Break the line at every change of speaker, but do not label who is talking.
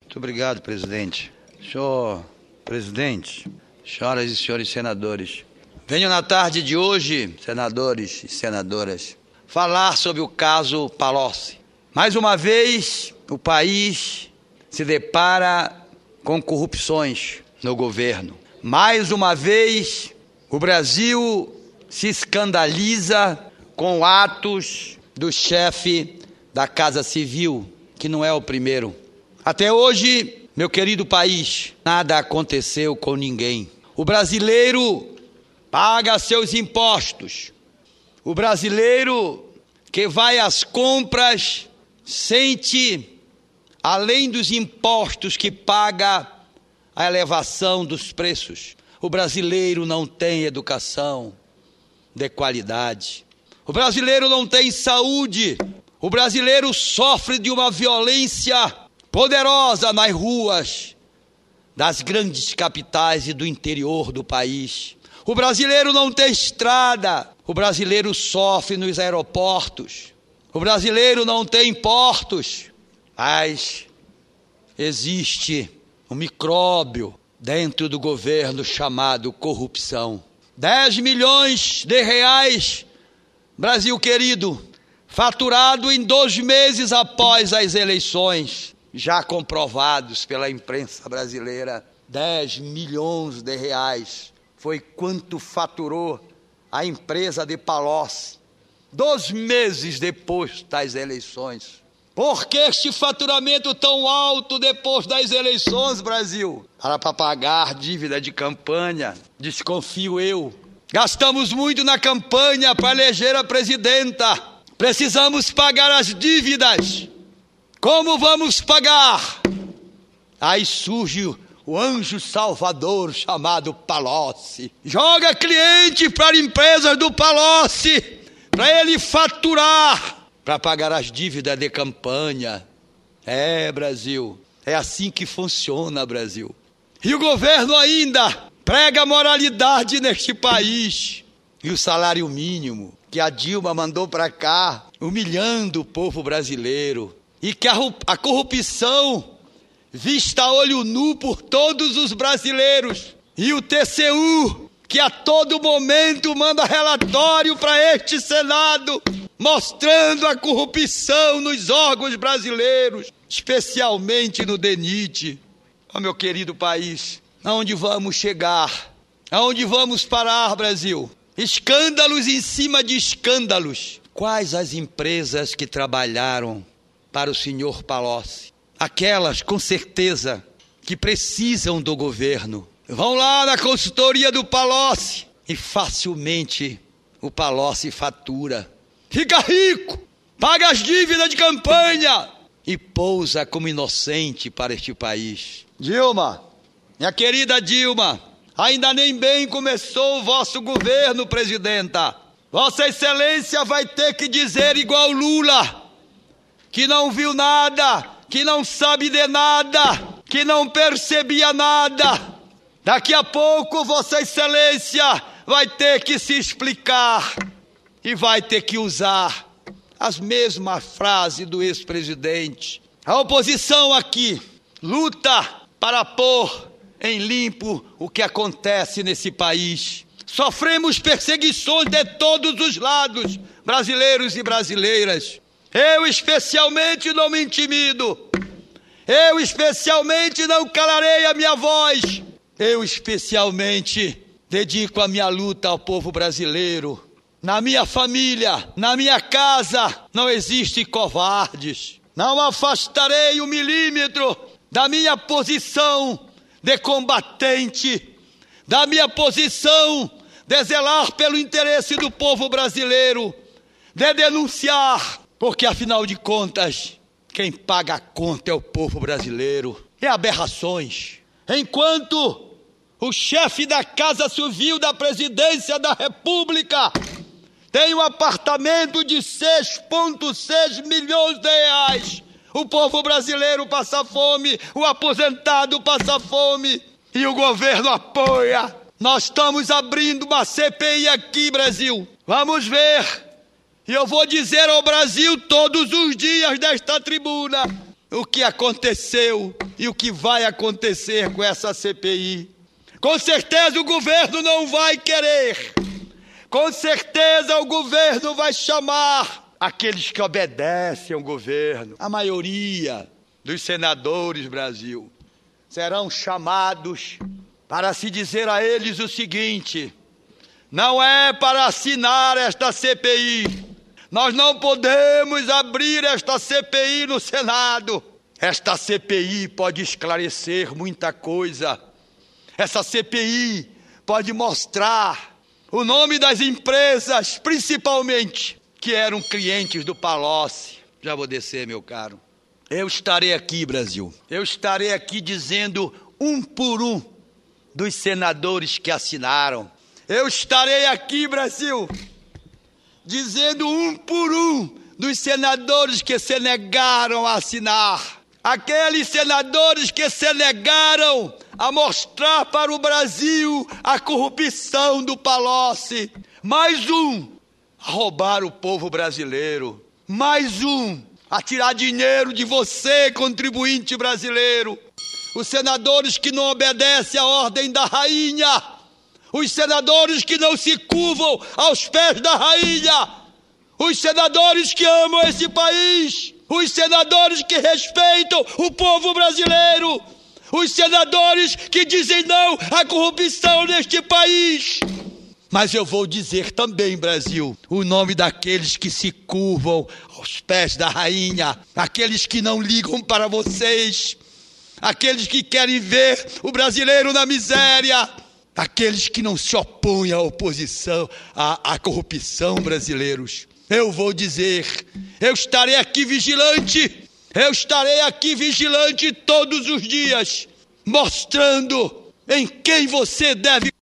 Muito obrigado, presidente. Senhor presidente, senhoras e senhores senadores, venho na tarde de hoje, senadores e senadoras, falar sobre o caso Palocci. Mais uma vez, o país se depara com corrupções no governo. Mais uma vez, o Brasil se escandaliza com atos do chefe da Casa Civil, que não é o primeiro. Até hoje, meu querido país, nada aconteceu com ninguém. O brasileiro paga seus impostos. O brasileiro que vai às compras sente, além dos impostos que paga, a elevação dos preços. O brasileiro não tem educação de qualidade. O brasileiro não tem saúde. O brasileiro sofre de uma violência poderosa nas ruas das grandes capitais e do interior do país. O brasileiro não tem estrada. O brasileiro sofre nos aeroportos. O brasileiro não tem portos. Mas existe um micróbio dentro do governo chamado corrupção. 10 milhões de reais, Brasil querido, faturado em 2 meses após as eleições, já comprovados pela imprensa brasileira. 10 milhões de reais foi quanto faturou a empresa de Palocci 2 meses depois das eleições. Por que este faturamento tão alto depois das eleições, Brasil? Para pagar dívida de campanha, desconfio eu. Gastamos muito na campanha para eleger a presidenta. Precisamos pagar as dívidas. Como vamos pagar? Aí surge o anjo salvador chamado Palocci. Joga cliente para empresas do Palocci, para ele faturar, para pagar as dívidas de campanha. Brasil, é assim que funciona, Brasil. E o governo ainda prega moralidade neste país. E o salário mínimo que a Dilma mandou para cá, humilhando o povo brasileiro. E que a corrupção vista a olho nu por todos os brasileiros. E o TCU, que a todo momento manda relatório para este Senado, mostrando a corrupção nos órgãos brasileiros, especialmente no DENIT. Meu querido país, aonde vamos chegar? Aonde vamos parar, Brasil? Escândalos em cima de escândalos. Quais as empresas que trabalharam para o senhor Palocci? Aquelas, com certeza, que precisam do governo. Vão lá na consultoria do Palocci e facilmente o Palocci fatura. Fica rico, paga as dívidas de campanha e pousa como inocente para este país. Dilma, minha querida Dilma, ainda nem bem começou o vosso governo, presidenta. Vossa Excelência vai ter que dizer igual Lula, que não viu nada, que não sabe de nada, que não percebia nada. Daqui a pouco Vossa Excelência vai ter que se explicar e vai ter que usar as mesmas frases do ex-presidente. A oposição aqui luta para pôr em limpo o que acontece nesse país. Sofremos perseguições de todos os lados, brasileiros e brasileiras. Eu especialmente não me intimido. Eu especialmente não calarei a minha voz. Eu especialmente dedico a minha luta ao povo brasileiro. Na minha família, na minha casa, não existe covardes. Não afastarei 1 milímetro da minha posição de combatente, da minha posição de zelar pelo interesse do povo brasileiro, de denunciar, porque afinal de contas, quem paga a conta é o povo brasileiro. É aberrações. Enquanto o chefe da Casa Civil da Presidência da República tem um apartamento de 6,6 milhões de reais, o povo brasileiro passa fome, o aposentado passa fome e o governo apoia. Nós estamos abrindo uma CPI aqui, Brasil. Vamos ver. E eu vou dizer ao Brasil todos os dias desta tribuna o que aconteceu e o que vai acontecer com essa CPI. Com certeza o governo não vai querer. Com certeza o governo vai chamar aqueles que obedecem ao governo. A maioria dos senadores, Brasil, serão chamados para se dizer a eles o seguinte: não é para assinar esta CPI. Nós não podemos abrir esta CPI no Senado. Esta CPI pode esclarecer muita coisa. Essa CPI pode mostrar o nome das empresas, principalmente, que eram clientes do Palocci. Já vou descer, meu caro. Eu estarei aqui, Brasil. Eu estarei aqui dizendo um por um dos senadores que assinaram. Eu estarei aqui, Brasil, dizendo um por um dos senadores que se negaram a assinar. Aqueles senadores que se negaram a mostrar para o Brasil a corrupção do Palocci. Mais um a roubar o povo brasileiro. Mais um a tirar dinheiro de você, contribuinte brasileiro. Os senadores que não obedecem à ordem da rainha. Os senadores que não se curvam aos pés da rainha. Os senadores que amam esse país. Os senadores que respeitam o povo brasileiro. Os senadores que dizem não à corrupção neste país. Mas eu vou dizer também, Brasil, o nome daqueles que se curvam aos pés da rainha. Aqueles que não ligam para vocês. Aqueles que querem ver o brasileiro na miséria. Aqueles que não se opõem à oposição, à corrupção, brasileiros. Eu vou dizer, eu estarei aqui vigilante. Eu estarei aqui vigilante todos os dias, mostrando em quem você deve